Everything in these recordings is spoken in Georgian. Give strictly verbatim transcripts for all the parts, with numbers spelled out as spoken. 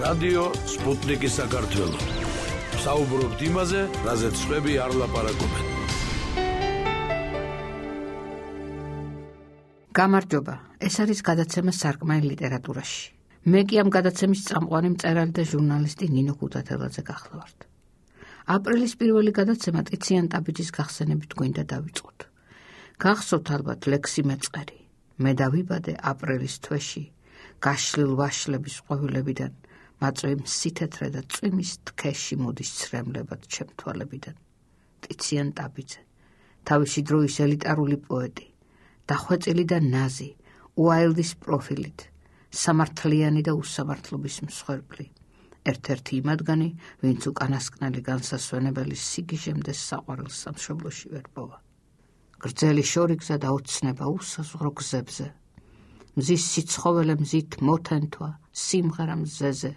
რადიო სპუტნიკი საქართველო. საუბრობთ იმაზე, რაზეც სხვები არ ლაპარაკობენ. გამარჯობა, ეს არის გადაცემა სარკმელი ლიტერატურაში. მე კი ამ გადაცემის წამყვანი მწერალი და ჟურნალისტი ნინო ქუთათელაძე გახლავართ. აპრილის პირველი გადაცემა ტიციან ტაბიძის გახსენებით გვინდა დავიწყოთ. გახსოვთ ალბათ ლექსი მეწყერი. მე დავიბადე აპრილის თვეში, გაშლილ ვაშლების ყვავილებიდან, მაწვევი მსითეთრე და წვიმის თქეში მოდის ცრემლებად ჩემთვალებიდან. ტიციან ტაბიძე, თავისი დროის ელიტარული პოეტი, დახვეწილი და ნაზი, უაილდის პროფილით, სამართლიანი და უსამართლობის მსხვერპლი. ერთ-ერთი იმადგანი, ვინც უკანასკნელი განსასვენებელი სიგიჟემდე საყვარელს სამშობლოში ვერ პოვა. გრძელი შორიგზა და ოცნება უსაზღვრო გზებზე. მზის სიცხოველე მზით მოთენთვა, სიმღერა მზეზე.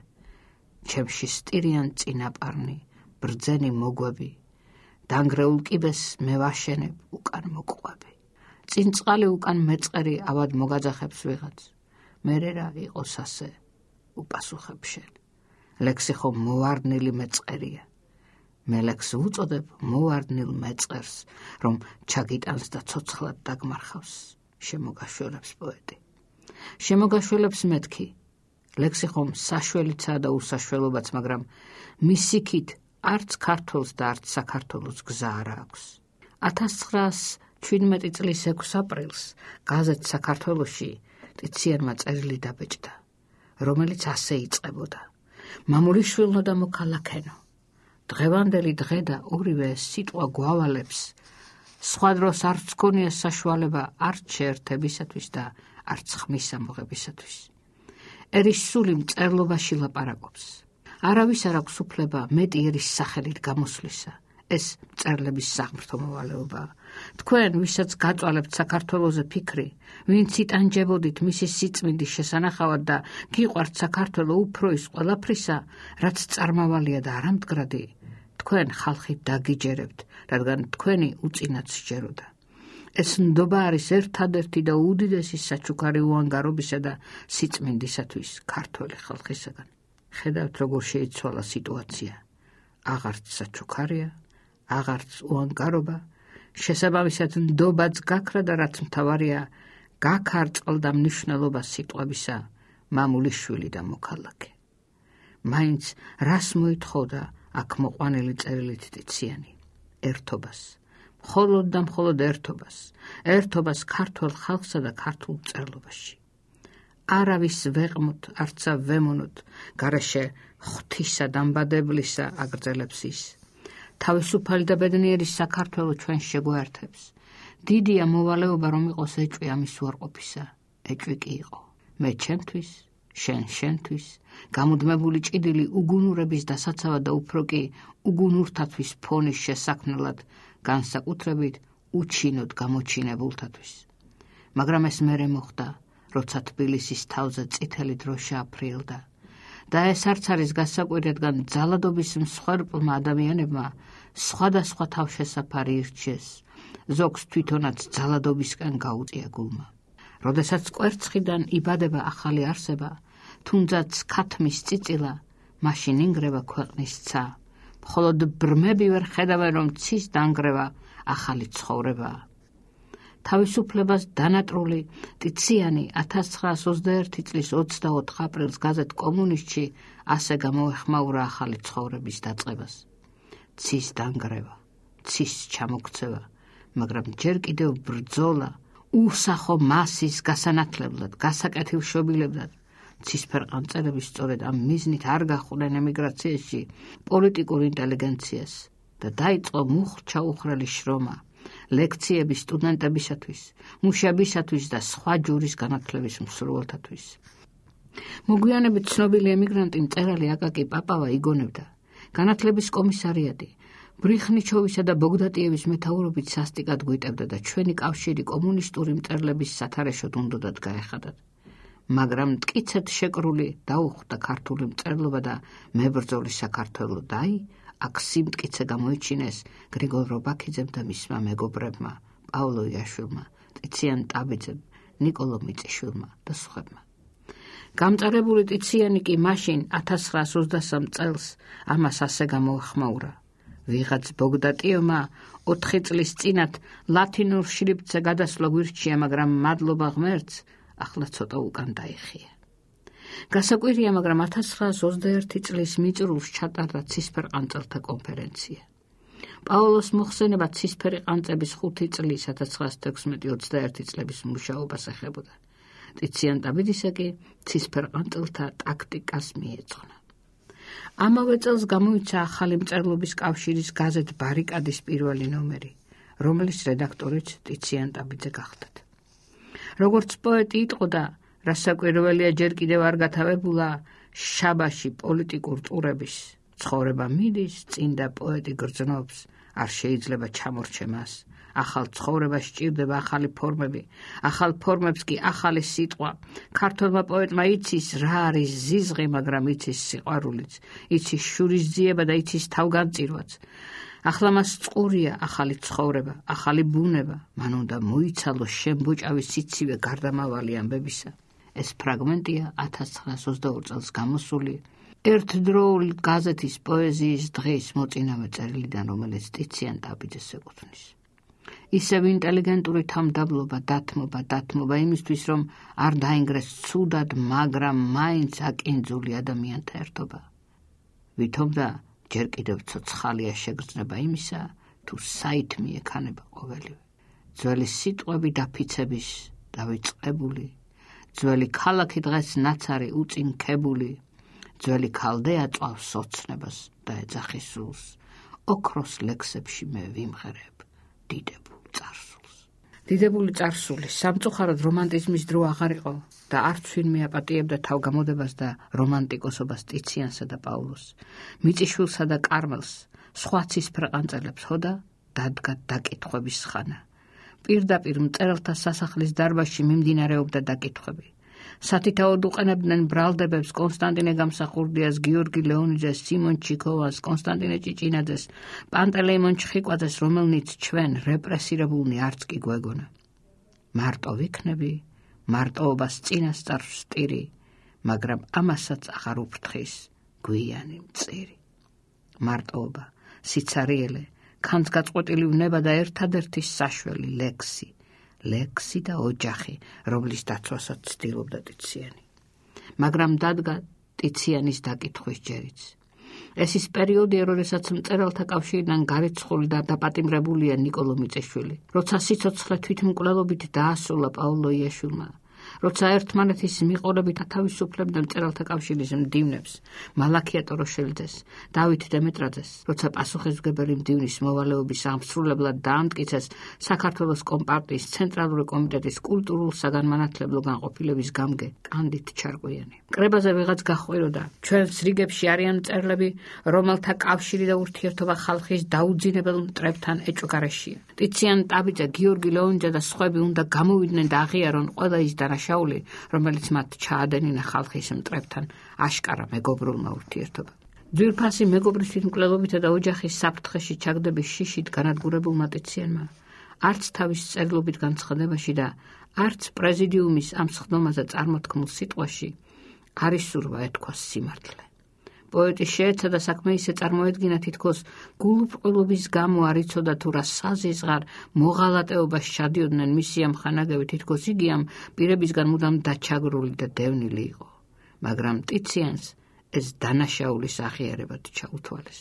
ჩემში სტირიან წინაპარნი, ბრძენი მოგვები. დანგრეულ კიბეს მე ვაშენებ უკან მოყვები. წინ წყალი უკან მეწყერი ავად მოგაძახებს ვიღაც. მერე რა იყოს ასე, უპასუხებ შენ. ლექსი ხომ მოვარდნილი მეწყერია. მე ლექს ვუწოდებ მოვარდნილ მეწყერს, რომ ჩაგიტანს და ცოცხლად დაგმარხავს, შემოგაშველებს პოეტი. შემოგაშველებს მეთქი. ლექსი ხომ საშველიცაა და უსაშველობაც, მაგრამ მისი იქით არც ქართველს და არც საქართველოს გზა არ აქვს. ათას ცხრაასი შვიდმეტი წლის ექვსი აპრილს გაზეთ საქართველოში ტიციანმა წერილი დაბეჭდა, რომელიც ასე იწყებოდა. მამულიშვილნო და მოქალაქენო, დღევანდელი დღე და ორივე სიტყვა გვავალებს, სხვა დროს არც გქონია საშუალება არც შეერთებისათვის და არც ხმის ამოღებისათვის. ერის სული მწერლობაში ლაპარაკობს. არავის არ აქვს უფლება მეტი ერის სახელით გამოსვლისა. ეს მწერლების საღმრთო მოვალეობაა. თქვენ, ვისაც გაწვალებთ საქართველოზე ფიქრი, ვინც იტანჯებოდით მისი სიწმინდის შესანახავად და გიყვართ საქართველო უფრო ის ყველაფრისა, რაც წარმავალია და არამდგრადი, თქვენ ხალხით დაგიჯერებთ, რადგან თქვენი უწინათ სჯეროდა. ეს ნდობა არის ერთადერთი და უდიდესი საჩუქარი უანგარობისა და სიწმინდისათვის ქართველი ხალხისაგან. ხედავთ, როგორ შეიცვალა სიტუაცია. აღარც საჩუქარია, აღარც უანგარობა, შესაბამისად ნდობაც გაქრა და რაც მთავარია, გაქარწყლდა მნიშვნელობა სიტყვებისა მამულიშვილი და მოქალაქე. მაინც რას მოითხოვდა აქ მოყვანილი წერილით ტიციანი? ერთობას. მხოლოდ და მხოლოდ ერთობას, ერთობას ქართველ ხალხსა და ქართულ მწერლობაში. არავის ვეყმოთ, არცა ვემონოთ, გარეშე ღვთისა დამბადებლისა აგრძელებს ის. თავისუფალი და ბედნიერი საქართველო ჩვენ შეგვაერთებს. დიდია მოვალეობა, რომ იყოს ეჭვი ამის უარყოფისა. ეჭვი კი იყო. მე ჩემთვის, შენ შენთვის, გამუდმებული ჭიდილი უგუნურების დასაცავად და უფრო კი უგუნურთათვის ფონის შესაქმნელად, განსაკუთრებით უჩინოდ გამოჩინებულთათვის. მაგრამ ეს მერე მოხდა, როცა თბილისის თავზე წითელი დროშა აფრიელდა. და ეს არც არის გასაკვირი, რადგან ძალადობის მსხვერპლმა ადამიანებმა სხვადასხვა თავშესაფარი ირჩიეს, ზოგს თვითონაც ძალადობისკენ გაუწია გულმა. როდესაც კვერცხიდან იბადება ახალი არსება, თუნდაც ქათმის წიწილა, მაშინ ინგრევა ქვეყნის ცა. მხოლოდ ბრმები ვერ ხედავენ, რომ ცის დანგრევა ახალი ცხოვრებაა. თავისუფლებას დანატრული ტიციანი ათას ცხრაასი ოცდაერთი წლის ოცდაოთხ აპრილს გაზეთ კომუნისტში ასე გამოეხმაურა ახალი ცხოვრების დაწყებას. ცის დანგრევა, ცის ჩამოქცევა, მაგრამ ჯერ კიდევ ბრძოლა, უსახო მასის გასანათლებლად, გასაკეთილშობილებლად. ცისფერყანწელები სწორედ ამ მიზნით არ გახვდნენ ემიგრაციაში პოლიტიკურ ინტელიგენციას და დაიწყო მუხრჩა უხრელი შრომა, ლექციები სტუდენტებისათვის, მუშებისათვის და სხვა ჯურის განათლების მსურველთათვის. მოგვიანებით ცნობილი ემიგრანტი მწერალი აკაკი პაპავა იგონებდა, განათლების კომისარიატი ბრიხნიჩოვისა და ბოგდატიევის მეთაურობით სასტიკად გვიტებდა და ჩვენი კავშირი კომუნისტური მწერლების სათარეშოდ უნდოდათ გაეხადათ. მაგრამ მტკიცედ შეკრული დაუხვდა ქართული მწერლობა და მებრძოლი საქართველო და აი, აქ სიმტკიცე გამოიჩინეს გრიგოლ რობაქიძემ და მისმა მეგობრებმა, პავლო იაშვილმა, ტიციან ტაბიძემ, ნიკოლო მიწიშვილმა და სხვებმა. გამწარებული ტიციანი კი მაშინ ათას ცხრაას ოცდასამ წელს ამას ასე გამოეხმაურა. ვიღაც ბოგდატიომა ოთხი წლის წინათ ლათინურ შრიფტზე გადასვლა გვირჩია, მაგრამ მადლობა ღმერთს, ახლა ცოტა უკან დაიხია. გასაკვირია, მაგრამ ათას ცხრაას ოცდაერთი წლის მიწურულს ჩატარდა ცისფერყანწელთა კონფერენცია. პაოლოს მოხსენება ცისფერი ყანწების ხუთი წლის ათას ცხრაას თექვსმეტი ოცდაერთი წლების მუშაობას ეხებოდა. ტიციან ტაბიძისა კი ცისფერყანწელთა ტაქტიკას მიეძღვნა. ამავე წელს გამოიცა ახალი მწერლობის კავშირის გაზეთ ბარიკადის პირველი ნომერი, რომლის რედაქტორიც ტიციან ტაბიძე გახდათ. როგორც პოეტი იტყოდა, რასაკვირველია ჯერ კიდევ არ გათავებულა შაბაში პოლიტიკურ ტურების, ცხოვრება მიდის, წინდა პოეტი გრძნობს, არ შეიძლება ჩამორჩემას. ახალ ცხოვრებას სჭირდება ახალი ფორმები, ახალ ფორმებს კი ახალი სიტყვა. ქართველმა პოეტმა იცის რა არის ზიზღი, მაგრამ იცის სიყვარულიც, იცის შურისძიება და იცის თავგანწირვაც. ახლა მას წყურია ახალი ცხოვრება, ახალი ბუნება, მან უნდა მოიცალოს შემბოჭავის სიცივე გარდამავალი ამბებისა. ეს ფრაგმენტია ათას ცხრაას ოცდაორ წელს გამოსული ერთდროული გაზეთის პოეზიის დღის მოწინავე წერილიდან, რომელიც ტიციან ტაბიძეს ეკუთვნის. ისევ ინტელიგენტური თავმდაბლობა, დათმობა, დათმობა იმისთვის, რომ არ დაინგრეს ცუდად, მაგრამ მაინც აკინძული ადამიანთა ერთობა. ვითომდა ჯერ კიდევ ცოცხალია შეგრძნება იმისა, თუ საითმი ექანება ყოველივე. ძველი სიტყვები დაფიცების დავიწყებული, ძველი ქალაქი დღეს ნაცარი უწინქებული, ძველი ქალდეა წვავს ოცნებას და ეძახის სულს. ოქროს ლექსებში მე ვიმღერებ დიდებულ წარსულს. დიდებული წარსული სამწუხაროდ რომანტიზმის დრო აღარ იყო და არც ვინმე აპატიებდა თავგამოდებას და რომანტიკოსობას ტიციანსა და პაულოს, მიწიშვილსა და კარმელს, სხვა ცისფერყანწელებს ჰოდა დადგა დაკითხვების ხანა. პირდაპირ მწერალთა სასახლის დარბაზში მიმდინარეობდა დაკითხვები. სათითაოდ უყენებდნენ ბრალდებებს კონსტანტინე გამსახურდიას, გიორგი ლეონიძეს, სიმონ ჩიქოვას, კონსტანტინე ჭიჭინაძეს, პანტელეიმონ ჩხიკვაძეს, რომელნიც ჩვენ რეპრესირებულნი არც კი გვეგონა. მარტო ვიქნები, მარტოობას წინასწარ ვსტირი, მაგრამ ამასაც აღარ უფრთხის გვიანი მწირი. მარტოობა, სიცარიელე, ქანს გაწყვეტილი ვნება და ერთადერთი საშველი ლექსი, ლექსი და ოჯახი, რომლის დაცვასაც ცდილობდა ტიციანი. მაგრამ დადგა ტიციანის დაკითხვის ჯერიც. ეს ის პერიოდია, როდესაც მწერალთა კავშირიდან გარიცხული და დაპატიმრებულია ნიკოლო მიწიშვილი, როცა სიცოცხლე თვითმკვლელობით დაასრულა პაოლო იაშვილმა, როცა ერთმანეთის მიყოლებით ათავისუფლებდა მწერალთა კავშირის მდივნებს, მალაქია ტოროშელიძეს, დავით დემეტრაძეს, როცა პასუხისმგებელი მდივნის მოვალეობის აღმსრულებლად დაამტკიცეს საქართველოს კომპარტიის ცენტრალური კომიტეტის კულტურულ-საგანმანათლებლო განყოფილების გამგე კანდით ჩარკვიანი. კრებაზე ვიღაც გახვიროდა, ჩვენს რიგებში არიან მწერლები, რომელთა კავშირი და ურთიერთობა ხალხის დაუძინებელ მტრებთან ეჭვგარეშია. ტიციან ტაბიძე, გიორგი ლეონიძე და სხვები უნდა გამოვიდნენ და აღიარონ ყველა ის დანაშაული, რომელიც მათ ჩაადენინა ხალხის მტრებთან აშკარა მეგობრულმა ურთიერთობა. ძვირფასი მეგობრის თვითმკვლელობითა და ოჯახის საფრთხეში ჩაგდების შიშით განადგურებულმა ტიციანმა არც თავის წერილობით განცხადებაში და არც პრეზიდიუმის ამ სხდომაზე წარმოთქმულ სიტყვაში არ ისურვა ეთქვას სიმართლე. პოეტი შეეცადა საქმე ისე წარმოედგინა, თითქოს გულუბრყვილობის გამო არ იცოდა თუ რა საზიზღარ მოღალატეობას ჩადიოდნენ მისი ამ ხანაგები, თითქოს იგი ამ პირებისგან მუდამ დაჩაგრული და დევნილი იყო. მაგრამ ტიციანს ეს დანაშაულის აღიარებად ჩაუთვალეს.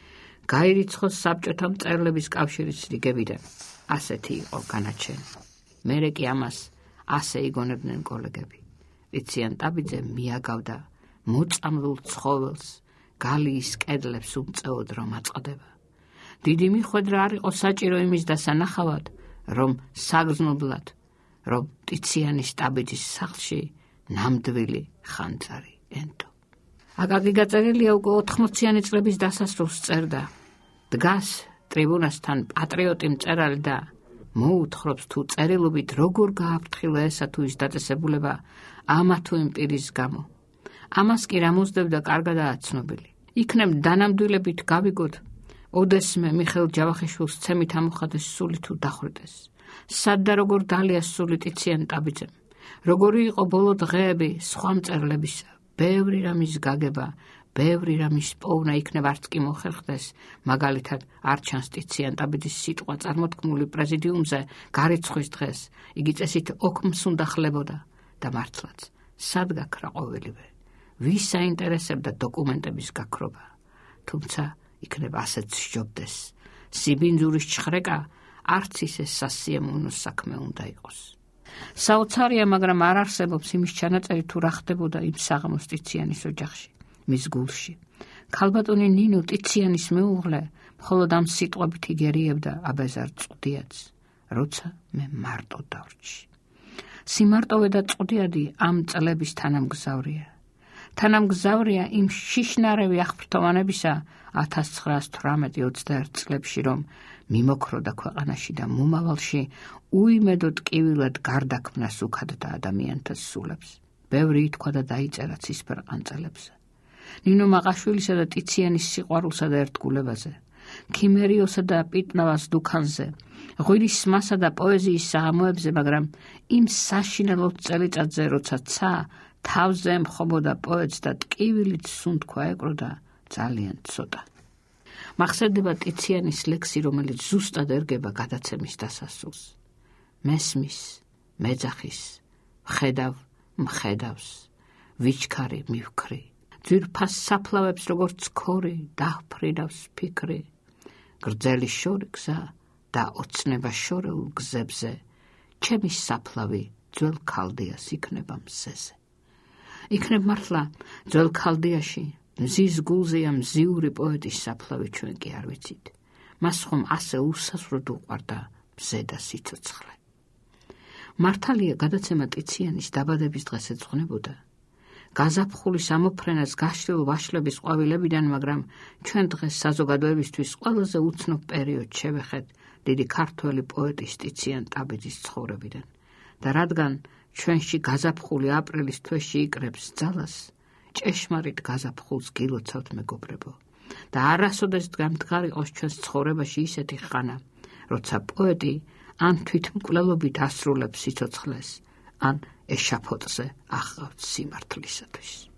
გაირიცხოს საბჭოთა მწერლების კავშირის რიგებიდან. ასეთი იყო განაჩენი. მერე კი ამას ასე იგონებდნენ კოლეგები. ტიციან ტაბიძე მიაგავდა მოწამლულ ცხოველს, გალიის კედლებს უმწეოდ რომ აწყდება. დიდი მიხვედრა არ იყო საჭირო იმის დასანახავად, რომ საგრძნობლად, რომ ტიციანის ტაბიძის სახლში ნამდვილი ხანძარი ენდო. აკაკი გაწერილია უკვე ოთხმოციანი წლების დასასრულს წერდა. დგას ტრიბუნასთან პატრიოტი მწერალი და მოუთხრობს თუ წერილობით როგორ გააფრთხილა ესა თუ ის დაწესებულება ამა თუ იმ პირის გამო. ამას კი რამოსდებდა კარგადაა ცნობილი. იქნებ დანამდვილებით გავიგოთ, ოდესმე მიხეილ ჯავახიშვილს ცემით ამოხადეს სული თუ დახვრიტეს. სად და როგორ დალია სული ტიციან ტაბიძემ. როგორი იყო ბოლო დღეები სხვა მწერლებისა, ბევრი რამის გაგება, ბევრი რამის პოვნა იქნებ არც კი მოხერხდეს, მაგალითად არ ჩანს ტიციან ტაბიძის სიტყვა წარმოთქმული პრეზიდიუმზე გარიცხვის დღეს, იგი წესით ოქმს უნდა ხლებოდა და მართლაც, სად გაქრა ყოველივე, ვის საინტერესებდა დოკუმენტების გაქრობა, თუმცა იქნებ ასეც სჯობდეს, სიბინძურის ჩხრეკა არც ისე სასიამოვნო საქმე უნდა იყოს. საოცარია, მაგრამ არ არსებობს იმის ჩანაწერი თუ რა ხდებოდა იმ საღამოს ტიციანის ოჯახში, მის გულში. ქალბატონი ნინო ტიციანის მეუღლე მხოლოდ ამ სიტყვებით იგერიებდა აბეზარ წყვდიადს, როცა მე მარტო დავრჩი. სიმარტოვე და წყვდიადი ამ წლების თანამგზავრია. თანამგზავრია იმ შიშნარევი აღფრთოვანებისა ათას ცხრაას თვრამეტი ოცდაერთ წლებში, რომ მიმოქროდა ქვეყანაში და მომავალში უიმედოდ ტკივილად გარდაქმნას უქადდა ადამიანთა სულებს. ბევრი ითქვა და დაიწერა ცისფერ ყანწელებზე. ნინო მაყაშვილისა და ტიციანის სიყვარულსა და ერთგულებაზე, ქიმერიოსა და პიტნავას დუქანზე, ღვინის მასა და პოეზიის საღამოებზე, მაგრამ იმ საშინელო წელიწადზე, როცა ცა თავზე ემხობოდა პოეტს და ტკივილით სუნთქვა ეკროდა, ძალიან ცოტა. მახსენდება ტიციანის ლექსი, რომელიც ზუსტად ერგება გადაცემის დასასრულს. მესმის, მეძახის, მხედავ, მხედავს, ვიჩქარი, მივქრი. ძვირფას საფლავებს როგორც ქორი, დაჰფრინავს ფიქრი. გრძელი შორი გზა და ოცნება შორეულ გზებზე, ჩემი საფლავი ძველ ქალდიას იქნება მზეზე. იქნებ მართლა ძველ ქალდიაში მზის გულზეა მზიური პოეტის საფლავი, ჩვენ კი არ ვიცით. მას ხომ ასე უსასრულოდ უყვარდა მზე და სიცოცხლე. მართალია გადაცემა ტიციანის დაბადების დღეს ეძღვნებოდა გაზაფხულის ამოფრენას გაშლილ ვაშლების ყვავილებიდან, მაგრამ ჩვენ დღეს საზოგადოებისთვის ყველაზე უცნობ პერიოდს შევეხეთ დიდი ქართველი პოეტის ტიციან ტაბიძის ცხოვრებიდან და რადგან ჩვენში გაზაფხული აპრილის თვეში იკრებს ძალას, ჭეშმარიტ გაზაფხულს გილოცავთ მეგობრებო და არასოდეს გამდგარ იყოს ჩვენს ცხოვრებაში ისეთი ხანა, როცა პოეტი ან თვითმკვლელობით ასრულებს სიცოცხლეს, ან ეშაფოტზე ახავთ სიმართლისათვის.